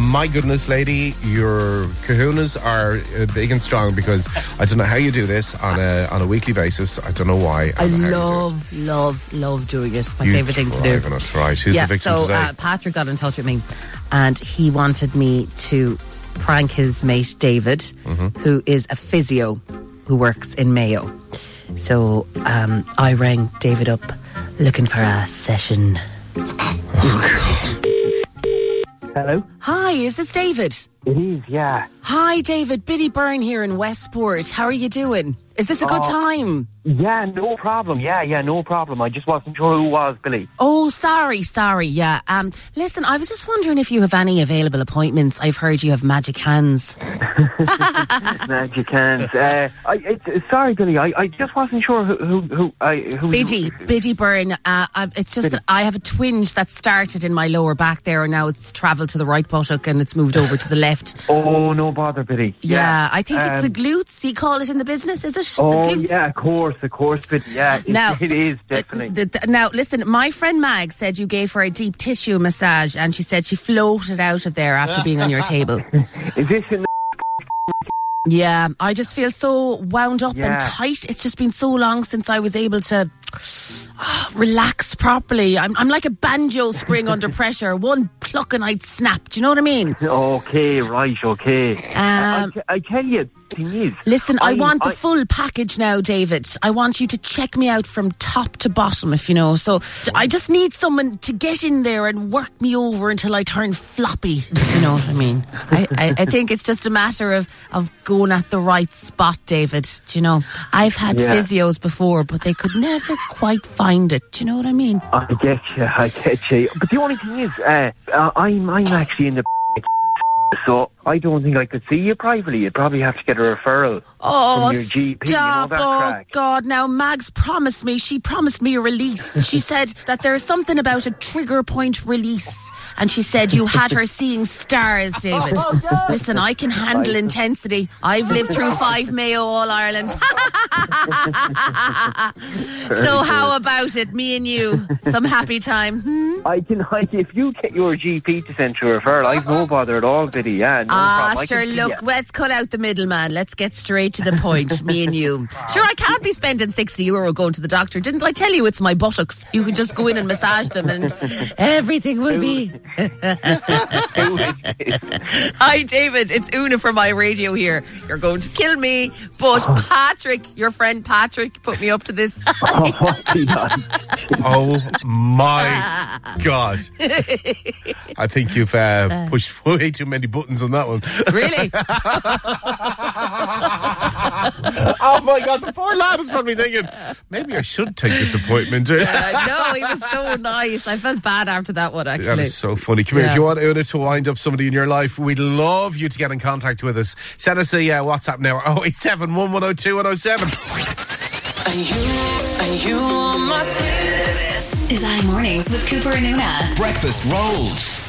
My goodness, lady, your kahunas are big and strong, because I don't know how you do this on a weekly basis. I don't know why. I love doing it. My favourite thing to do. Right. Who's the victim today? Patrick got in touch with me, and he wanted me to prank his mate David, who is a physio who works in Mayo. So I rang David up looking for a session. Hello? Hi, is this David? It is, yeah. Hi, David. Biddy Byrne here in Westport. How are you doing? Is this a good time? Yeah, no problem. Yeah, no problem. I just wasn't sure who it was, Billy. Oh, sorry, yeah. Listen, I was just wondering if you have any available appointments. I've heard you have magic hands. Magic hands. Sorry, Billy. I just wasn't sure who. Biddy Byrne. It's just that I have a twinge that started in my lower back there, and now it's travelled to the right buttock and it's moved over to the left. Oh, no bother, Billy. Yeah, I think it's the glutes. You call it in the business, is it? Oh, yeah, of course, Billy. Yeah, it is, definitely. Now, listen, my friend Mag said you gave her a deep tissue massage, and she said she floated out of there after being on your table. Is this in the... Yeah, I just feel so wound up and tight. It's just been so long since I was able to relax properly. I'm like a banjo string under pressure. One pluck and I'd snap. Do you know what I mean? Okay, right, okay. I tell you, the thing is... Listen, I want the full package now, David. I want you to check me out from top to bottom, if you know. So I just need someone to get in there and work me over until I turn floppy, if you know what I mean. I think it's just a matter of going at the right spot, David. Do you know? I've had physios before, but they could never quite find it. Do you know what I mean? I get you. But the only thing is, I'm actually in the... So I don't think I could see you privately. You'd probably have to get a referral from your GP. Stop. You know that crack. God, now Mags promised me a release. She said that there's something about a trigger point release, and she said you had her seeing stars, David. Listen, I can handle intensity. I've lived through 5 Mayo All-Irelands. So how about it, me and you? Some happy time? If you get your GP to send you a referral, I've no bother at all, Biddy. Yeah, no problem. Sure, look, let's cut out the middleman. Let's get straight to the point, me and you. Sure, I can't be spending €60 going to the doctor. Didn't I tell you it's my buttocks? You can just go in and massage them and everything will be... Hi, David. It's Una from my radio here. You're going to kill me, but Patrick, your friend Patrick, put me up to this. Oh, my God. I think you've pushed way too many buttons on that one. Really? Oh my God, the poor lad is probably thinking, maybe I should take this appointment. No, he was so nice. I felt bad after that one, actually. That is so funny. Come here, if you want Una to wind up somebody in your life, we'd love you to get in contact with us. Send us a WhatsApp now, 087 1102 107. Are you on my team? This is iMornings with Cooper and Una. Breakfast rolls.